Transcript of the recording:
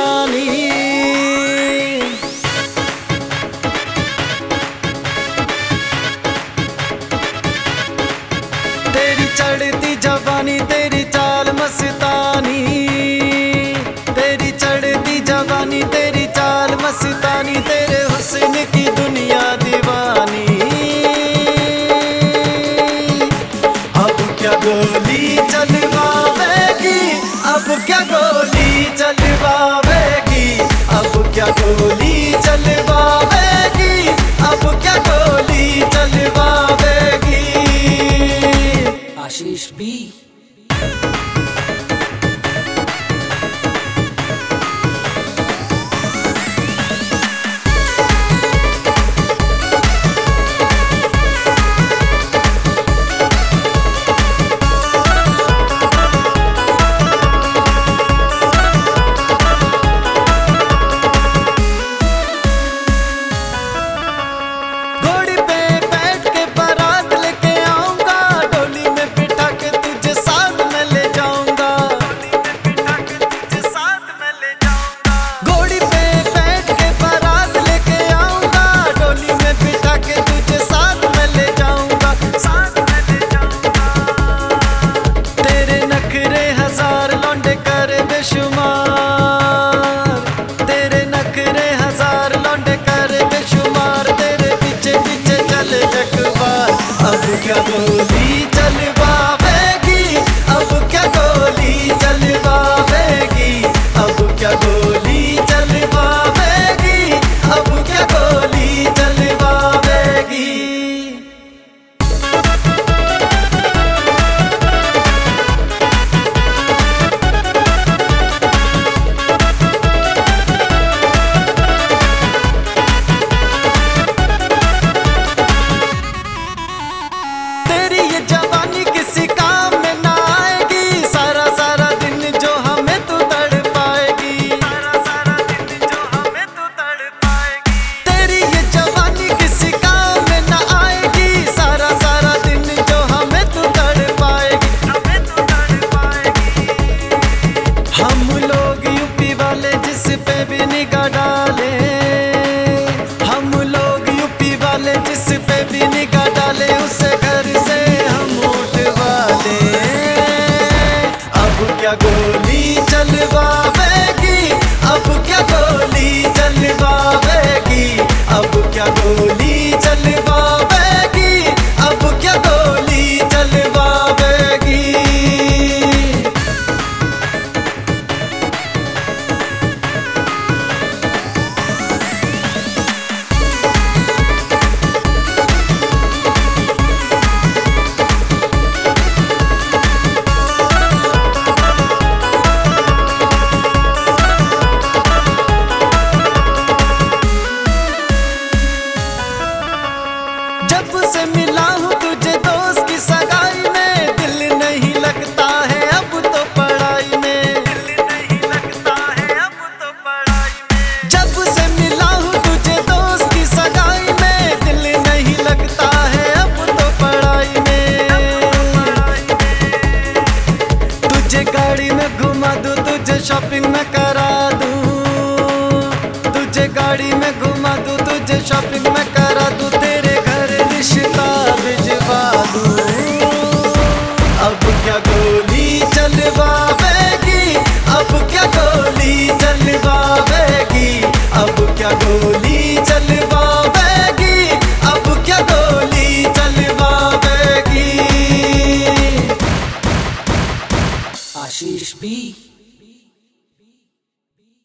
मस्तानी। तेरी चढ़ती जवानी तेरी चाल मस्तानी, तेरी चढ़ती जवानी तेरी चाल मस्तानी, तेरे हुस्न की दुनिया दीवानी। अब क्या गोली चलवावेगी, अब क्या गोली चलवावेगी, अब क्या गोली चलवावेगी, अब क्या गोली चलवावेगी। आशीष भी क्या गोली चलवावेगी, अब क्या गोली चलवावेगी, अब क्या गोली चलवावेगी, अब क्या गोली चलवावेगी। जवानी किसी काम में ना आएगी, सारा सारा दिन जो हमें तू तड़पाएगी, सारा सारा दिन जो हमें तू तड़पाएगी। तेरी ये जवानी किसी काम में ना आएगी, सारा सारा दिन जो हमें तू तड़पाएगी, हमें तू तड़पाएगी। हम लोग यूपी वाले जिस पे भी निगाह डाले, हम लोग यूपी वाले जिस पे भी निगाह डाले, उसे घर से क्या गोली चलवावेगी, अब क्या गोली चलवावेगी, अब क्या गोली चलवावेगी, अब क्या गोली चलवावेगी। जब से मिला हूँ तुझे दोस्त की सगाई में, दिल नहीं लगता है अब तो पढ़ाई में, दिल नहीं लगता है अब तो पढ़ाई में। जब से मिला हूँ तुझे दोस्त की सगाई में, दिल नहीं लगता है अब तो पढ़ाई में। तुझे गाड़ी में घुमा दूँ, तुझे शॉपिंग में करा दूँ, तुझे गाड़ी